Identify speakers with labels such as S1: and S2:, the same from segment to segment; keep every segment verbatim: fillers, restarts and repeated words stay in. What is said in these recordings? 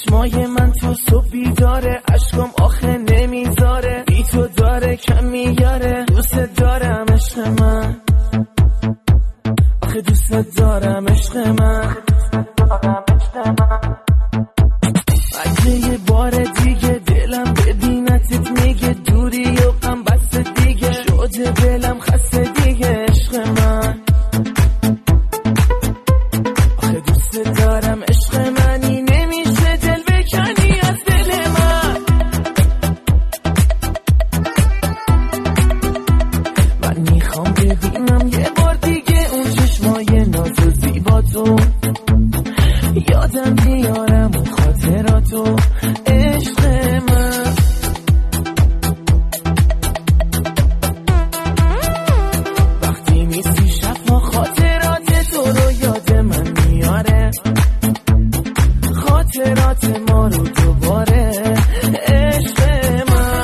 S1: چشمای من تا صبح بیداره، عشقم آخه نمیذاره، بی تو داره کم میاره. دوست دارم عشق من، آخه دوست دارم عشق من. اگه یه بار دیگه دلم ببینتت میگه دوری و غم بس دیگه، شده دلم خسته دیگه عشق من. آخه دوست دارم عشق منی، نمیشه دل بکنی از دل من. من میخوام ببینم یه بار دیگه اون چشمای ناز و زیبا تو، یادم بیارم اون خاطراتو عشق من. وقتی نیستی شبها خاطرات تو رو یاد من میاره، خاطرات ما رو دوباره عشق من.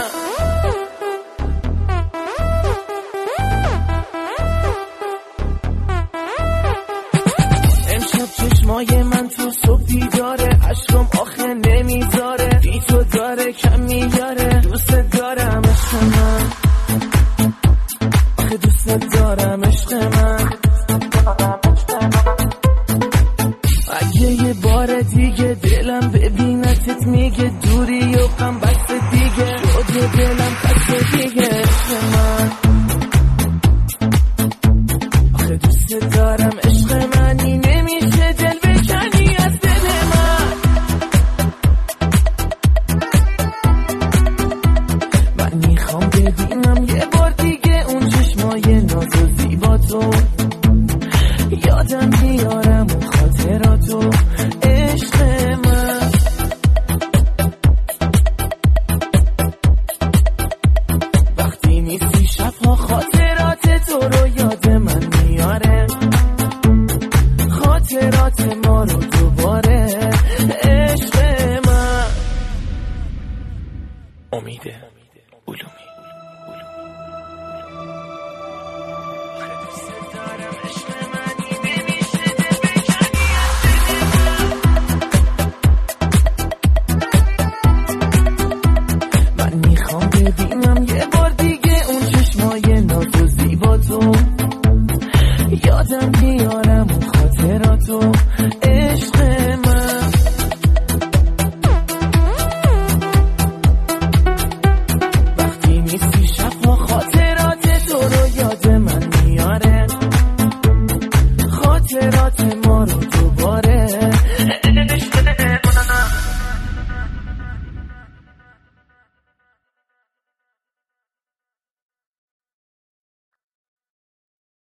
S1: امشب چشمای من تو صبح بیداره، عشقم آخه نمیذاره، بی تو داره کم میاره. دوست دارم عشق من، آخه دوست دارم عشق من. اگه یه بار دیگه دلم ببینتت میگه دوری و غم بس دیگه، شده دلم خسته دیگه عشق من. آخه دوست دارم عشق منی، نمیشه دل بکنی از دل من. من میخوام ببینم یه بار دیگه اون چشمای ناز و زیبا تو، یادم بیارم اون خاطراتو عشق من. وقتی نیستی شبها خاطرات تو رو یاد من میاره، خاطرات ما رو دوباره عشق من. امیده علومی. من میخوام ببینم یه بار دیگه اون چشمای ناز و زیبا تو، یادم بیارم اون خاطراتو عشق من. وقتی نیستی شبها خاطرات تو رو یاد من میاره، خاطرات ما